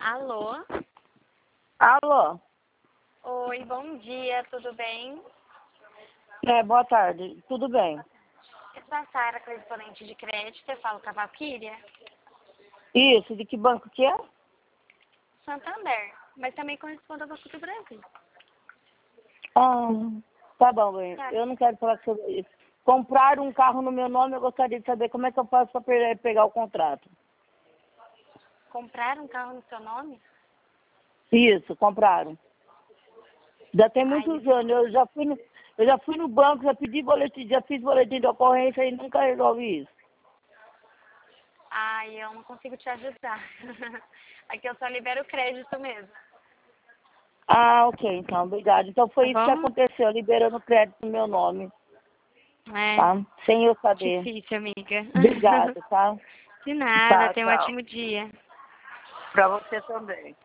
Alô? Alô? Oi, bom dia, tudo bem? Boa tarde, tudo bem? Eu sou a Sara, correspondente de crédito, eu falo com a Valquíria. Isso, de que banco que é? Santander, mas também corresponde ao Banco do Brasil. Ah, tá bom, bem. Tá. Eu não quero falar sobre isso. Comprar um carro no meu nome, eu gostaria de saber como é que eu faço para pegar o contrato. Comprar um carro no seu nome? Isso, compraram. Já tem Aí, muitos anos, eu já fui no banco, já pedi boletim, já fiz boletim de ocorrência e nunca resolvi isso. eu não consigo te ajudar. Aqui eu só libero crédito mesmo. Ah, ok, então, obrigado. Então Tá foi isso que bom? aconteceu, liberando crédito no meu nome, É, tá? Sem eu saber. difícil, amiga. Obrigada, tá? De nada, Tá, tenha um tchau. ótimo dia. Pra você também.